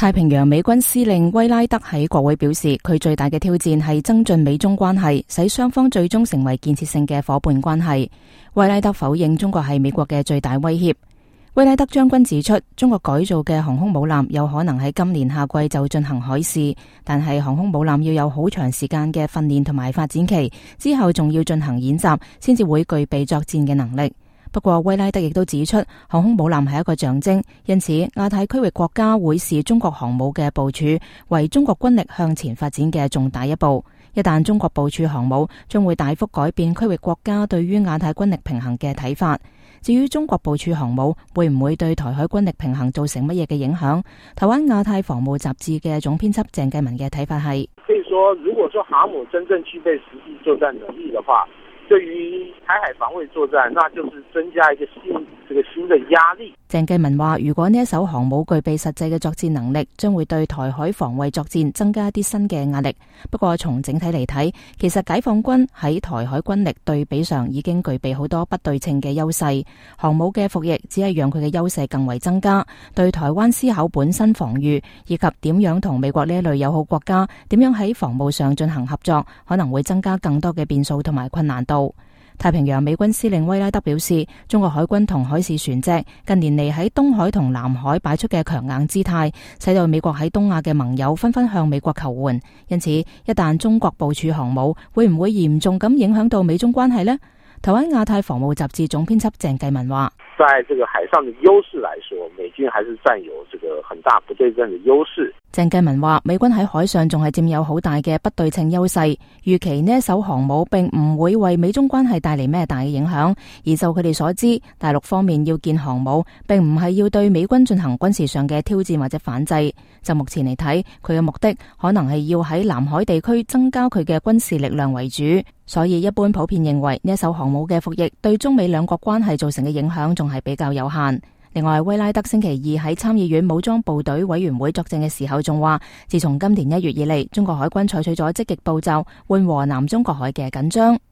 太平洋美軍司令威拉德喺國會表示，佢最大嘅挑戰係增進美中關係，使雙方最終成為建設性嘅夥伴關係。威拉德否認中國係美國嘅最大威脅。威拉德將軍指出，中國改造嘅航空母艦有可能喺今年夏季就進行海試，但係航空母艦要有好長時間嘅訓練同埋發展期，之後仲要進行演習，先至會具備作戰嘅能力。不過威拉德亦都指出，航空母艦係一個象徵，因此亞太區域國家會視中國航母嘅部署為中國軍力向前發展嘅重大一步。一旦中國部署航母，將會大幅改變區域國家對於亞太軍力平衡嘅睇法。至於中國部署航母會唔會對台海軍力平衡造成乜嘢嘅影響？台灣亞太防務雜誌嘅總編輯鄭繼文嘅睇法係： 可以說，如果說航母真正具備實際作戰能力的話，對於台海防衛作戰，那就是增加一個新的壓力。 鄭繼文話，如果呢一艘航母具備實際嘅作戰能力，將會對台海防衛作戰增加一啲新嘅壓力。不過從整體嚟睇，其實解放軍喺台海軍力對比上已經具備好多不對稱嘅優勢，航母嘅服役只係讓佢嘅優勢更為增加。對台灣思考本身防禦，以及點樣同美國呢一類友好國家點樣喺防務上進行合作，可能會增加更多嘅變數同埋困難度。太平洋美軍司令威拉德表示，中國海軍同海事船隻近年嚟喺東海同南海擺出嘅強硬姿態，使到美國喺東亞嘅盟友紛紛向美國求援。因此，一旦中國部署航母，會唔會嚴重咁影響到美中關係呢？台灣亞太防務雜誌總編輯鄭繼文話： 在這個海上的優勢來說，美軍還是佔有這個很大不對稱的優勢。 鄭繼文話，美軍喺海上仲係佔有好大嘅不對稱優勢，預期呢一艘航母並唔會為美中關係帶嚟咩大嘅影響。而就佢哋所知，大陸方面要建航母，並唔係要對美軍進行軍事上嘅挑戰或者反制。就目前嚟睇，佢嘅目的可能係要喺南海地區增加佢嘅軍事力量為主。所以一般普遍認為呢一艘航母嘅服役對中美兩國關係造成嘅影響仲係比較有限。另外，威拉德星期二喺參議院武裝部隊委員會作證嘅時候仲話，自從今年1月以嚟，中國海軍採取咗積極步驟緩和南中國海嘅緊張。